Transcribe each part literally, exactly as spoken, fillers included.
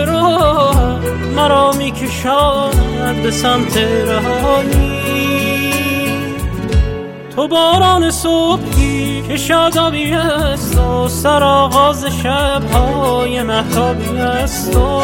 راه مرا میکشاند به سمت رهایی. تو باران صبحی که شادابی است و سرآغاز شب‌های مهتابی است و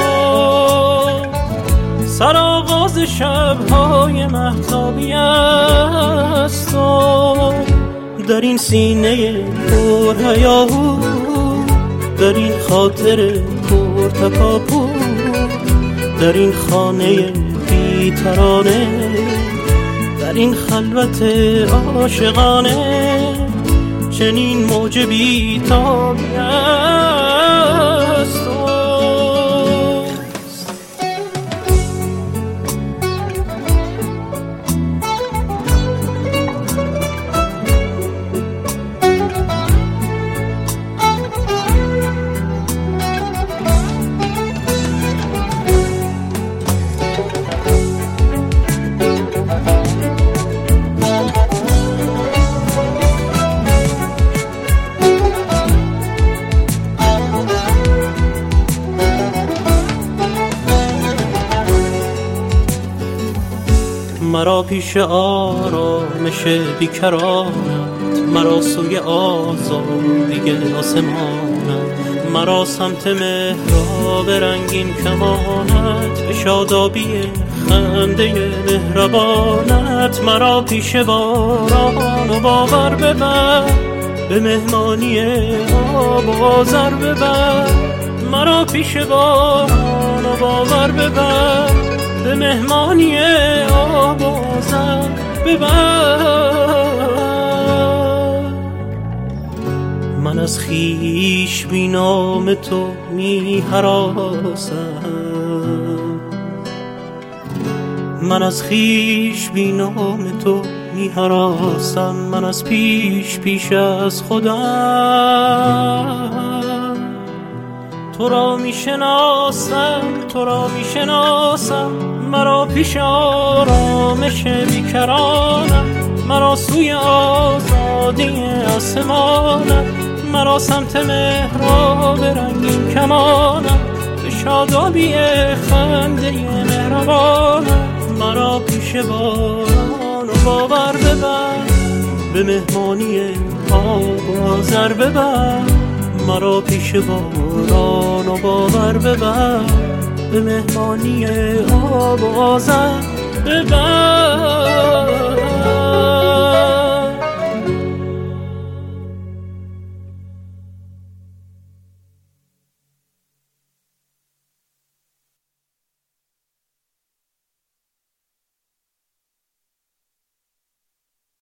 سرآغاز شب‌های مهتابی است و در این سینه پر هیاهو، در این خاطر پر تکاپو، در این خانه بی ترانه، در این خلوت عاشقانه چنین موج بی تابی است. مرا پیش آرامش بیکرانت، مرا سوی آزادی آسمانت، مرا سمت محراب رنگین کمانت، به شادابی خنده مهربانت. مرا پیش باران و باور ببر، به مهمانی آب و آذر ببر. مرا پیش باران و باور ببر، به مهمانی آب و آذر ببر. من از خویش بی نام تو می هراسم، من از خویش بی نام تو می هراسم، من از پیش پیش از خودم تو را می شناسم، تو را می شناسم. مرا پیش آرامش بیکرانم، مرا سوی آزادی آسمانم، مرا سمت محراب رنگین کمانم، به شادابی خنده مهربانم. مرا پیش باران و باور ببر، به مهمانی آب و آذر ببر. مرا پیش باران و باور ببر، به مهمانی آب و آذر ببر.